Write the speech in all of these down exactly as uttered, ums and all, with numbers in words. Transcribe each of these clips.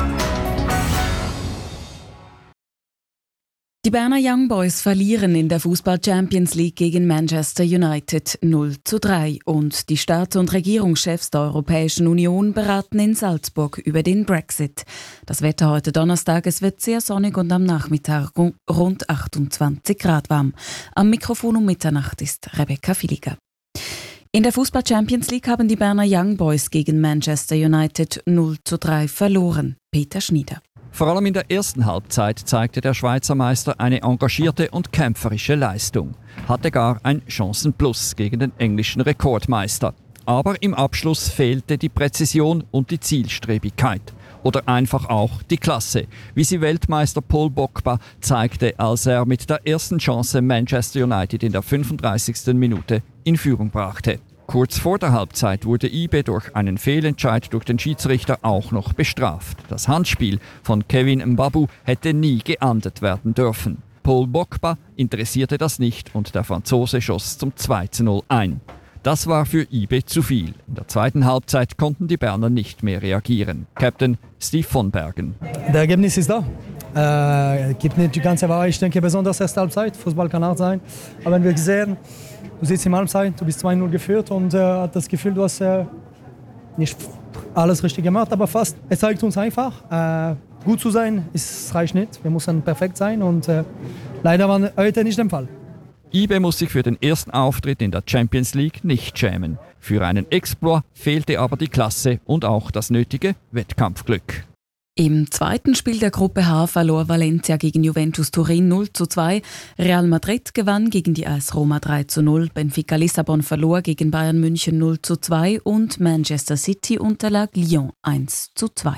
Die Berner Young Boys verlieren in der Fußball-Champions League gegen Manchester United null zu drei und die Staats- und Regierungschefs der Europäischen Union beraten in Salzburg über den Brexit. Das Wetter heute Donnerstag, es wird sehr sonnig und am Nachmittag rund achtundzwanzig Grad warm. Am Mikrofon um Mitternacht ist Rebecca Filiger. In der Fußball-Champions League haben die Berner Young Boys gegen Manchester United null zu drei verloren. Peter Schnieder. Vor allem in der ersten Halbzeit zeigte der Schweizer Meister eine engagierte und kämpferische Leistung. Hatte gar ein Chancenplus gegen den englischen Rekordmeister. Aber im Abschluss fehlte die Präzision und die Zielstrebigkeit. Oder einfach auch die Klasse, wie sie Weltmeister Paul Pogba zeigte, als er mit der ersten Chance Manchester United in der fünfunddreißigsten Minute in Führung brachte. Kurz vor der Halbzeit wurde I B E durch einen Fehlentscheid durch den Schiedsrichter auch noch bestraft. Das Handspiel von Kevin Mbabu hätte nie geahndet werden dürfen. Paul Pogba interessierte das nicht und der Franzose schoss zum zwei zu null ein. Das war für I B E zu viel. In der zweiten Halbzeit konnten die Berner nicht mehr reagieren. Captain Steve von Bergen. Das Ergebnis ist da. Äh, gibt nicht die ganze Wahrheit. Ich denke besonders erste Halbzeit. Fußball kann hart sein. Aber wenn wir gesehen, du sitzt im Halbzeit, du bist zwei null geführt und äh, hast das Gefühl, du hast äh, nicht alles richtig gemacht, aber fast. Es zeigt uns einfach, äh, gut zu sein, es reicht nicht. Wir müssen perfekt sein und äh, leider war heute nicht der Fall. I B E muss sich für den ersten Auftritt in der Champions League nicht schämen. Für einen Exploit fehlte aber die Klasse und auch das nötige Wettkampfglück. Im zweiten Spiel der Gruppe H verlor Valencia gegen Juventus Turin null zu zwei, Real Madrid gewann gegen die A S Roma drei zu null, Benfica Lissabon verlor gegen Bayern München null zu zwei und Manchester City unterlag Lyon eins zu zwei.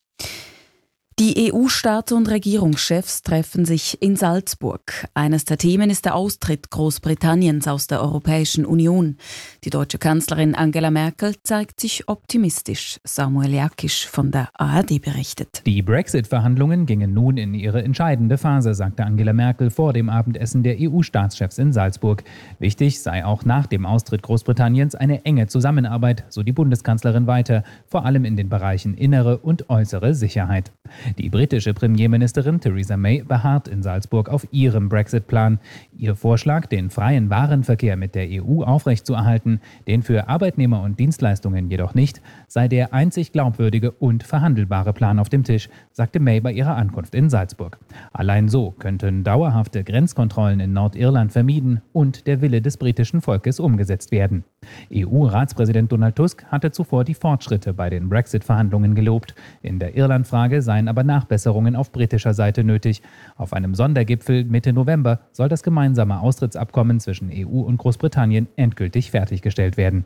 Die E U-Staats- und Regierungschefs treffen sich in Salzburg. Eines der Themen ist der Austritt Großbritanniens aus der Europäischen Union. Die deutsche Kanzlerin Angela Merkel zeigt sich optimistisch. Samuel Jakisch von der A R D berichtet. Die Brexit-Verhandlungen gingen nun in ihre entscheidende Phase, sagte Angela Merkel vor dem Abendessen der E U-Staatschefs in Salzburg. Wichtig sei auch nach dem Austritt Großbritanniens eine enge Zusammenarbeit, so die Bundeskanzlerin weiter, vor allem in den Bereichen innere und äußere Sicherheit. Die britische Premierministerin Theresa May beharrt in Salzburg auf ihrem Brexit-Plan. Ihr Vorschlag, den freien Warenverkehr mit der E U aufrechtzuerhalten, den für Arbeitnehmer und Dienstleistungen jedoch nicht, sei der einzig glaubwürdige und verhandelbare Plan auf dem Tisch, sagte May bei ihrer Ankunft in Salzburg. Allein so könnten dauerhafte Grenzkontrollen in Nordirland vermieden und der Wille des britischen Volkes umgesetzt werden. E U-Ratspräsident Donald Tusk hatte zuvor die Fortschritte bei den Brexit-Verhandlungen gelobt. In der Irland-Frage seien aber Nachbesserungen auf britischer Seite nötig. Auf einem Sondergipfel Mitte November soll das gemeinsame Austrittsabkommen zwischen E U und Großbritannien endgültig fertiggestellt werden.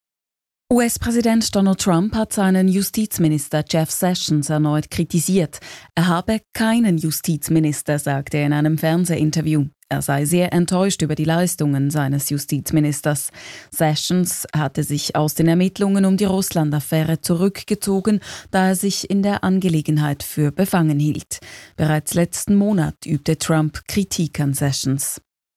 U S-Präsident Donald Trump hat seinen Justizminister Jeff Sessions erneut kritisiert. Er habe keinen Justizminister, sagte er in einem Fernsehinterview. Er sei sehr enttäuscht über die Leistungen seines Justizministers. Sessions hatte sich aus den Ermittlungen um die Russland-Affäre zurückgezogen, da er sich in der Angelegenheit für befangen hielt. Bereits letzten Monat übte Trump Kritik an Sessions.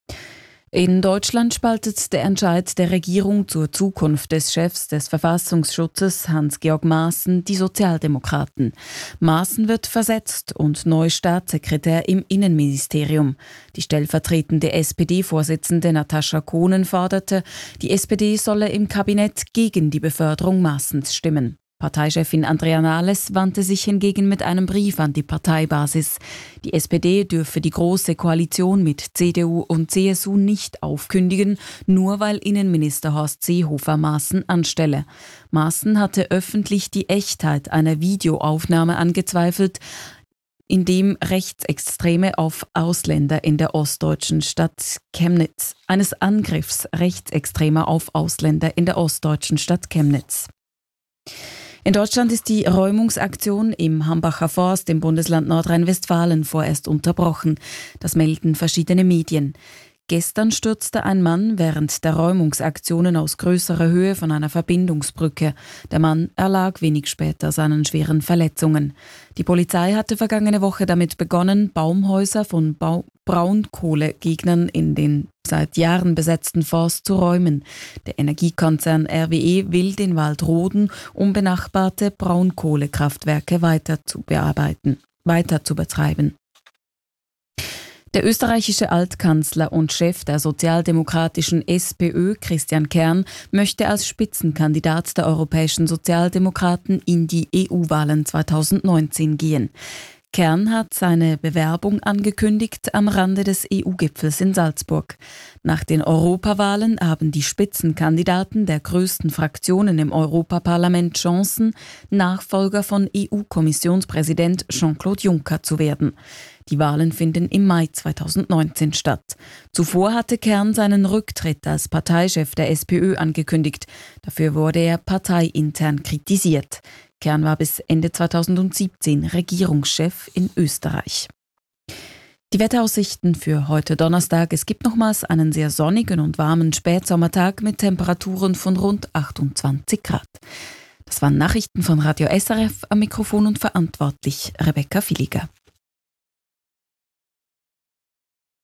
In Deutschland spaltet der Entscheid der Regierung zur Zukunft des Chefs des Verfassungsschutzes, Hans-Georg Maaßen, die Sozialdemokraten. Maaßen wird versetzt und neu Staatssekretär im Innenministerium. Die stellvertretende S P D-Vorsitzende Natascha Kohnen forderte, die S P D solle im Kabinett gegen die Beförderung Maaßens stimmen. Parteichefin Andrea Nahles wandte sich hingegen mit einem Brief an die Parteibasis. Die S P D dürfe die große Koalition mit C D U und C S U nicht aufkündigen, nur weil Innenminister Horst Seehofer Maaßen anstelle. Maaßen hatte öffentlich die Echtheit einer Videoaufnahme angezweifelt, in dem Rechtsextreme auf Ausländer in der ostdeutschen Stadt Chemnitz, eines Angriffs Rechtsextremer auf Ausländer in der ostdeutschen Stadt Chemnitz. In Deutschland ist die Räumungsaktion im Hambacher Forst im Bundesland Nordrhein-Westfalen vorerst unterbrochen. Das melden verschiedene Medien. Gestern stürzte ein Mann während der Räumungsaktionen aus größerer Höhe von einer Verbindungsbrücke. Der Mann erlag wenig später seinen schweren Verletzungen. Die Polizei hatte vergangene Woche damit begonnen, Baumhäuser von Bau- Braunkohlegegnern in den seit Jahren besetzten Fonds zu räumen. Der Energiekonzern R W E will den Wald roden, um benachbarte Braunkohlekraftwerke weiter zu bearbeiten, weiter zu betreiben. Der österreichische Altkanzler und Chef der sozialdemokratischen SPÖ, Christian Kern, möchte als Spitzenkandidat der europäischen Sozialdemokraten in die E U-Wahlen zweitausendneunzehn gehen. Kern hat seine Bewerbung angekündigt am Rande des E U-Gipfels in Salzburg. Nach den Europawahlen haben die Spitzenkandidaten der größten Fraktionen im Europaparlament Chancen, Nachfolger von E U-Kommissionspräsident Jean-Claude Juncker zu werden. Die Wahlen finden im Mai zweitausendneunzehn statt. Zuvor hatte Kern seinen Rücktritt als Parteichef der SPÖ angekündigt. Dafür wurde er parteiintern kritisiert. Kern war bis Ende zweitausendsiebzehn Regierungschef in Österreich. Die Wetteraussichten für heute Donnerstag. Es gibt nochmals einen sehr sonnigen und warmen Spätsommertag mit Temperaturen von rund achtundzwanzig Grad. Das waren Nachrichten von Radio S R F, am Mikrofon und verantwortlich Rebecca Villiger.